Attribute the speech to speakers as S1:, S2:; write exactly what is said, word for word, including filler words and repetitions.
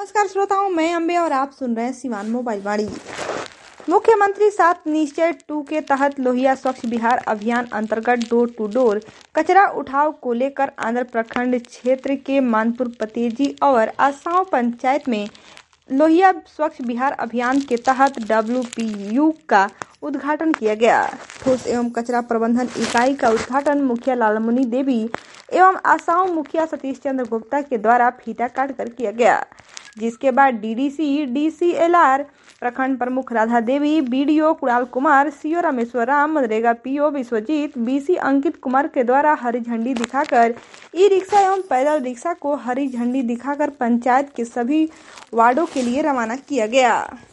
S1: नमस्कार श्रोताओं, मैं अम्बे और आप सुन रहे हैं सिवान मोबाइल वाणी। मुख्यमंत्री सात निश्चय टू के तहत लोहिया स्वच्छ बिहार अभियान अंतर्गत डोर टू डोर कचरा उठाव को लेकर आंध्र प्रखंड क्षेत्र के मानपुर पतेजी और आसाव पंचायत में लोहिया स्वच्छ बिहार अभियान के तहत डब्ल्यू पी यू का उद्घाटन किया गया। ठोस एवं कचरा प्रबंधन इकाई का उद्घाटन मुखिया लालमुनि देवी एवं आसाव मुखिया सतीश चंद्र गुप्ता के द्वारा फीता काट कर किया गया, जिसके बाद डीडीसी, डीसीएलआर, प्रखंड प्रमुख Radha Devi, BDO Kunal Kumar, CO Rameshwar Ram, MNREGA PO Vishwajeet, BC Ankit Kumar के द्वारा हरी झंडी दिखाकर ई रिक्शा एवं पैदल रिक्शा को हरी झंडी दिखाकर पंचायत के सभी वार्डों के लिए रवाना किया गया।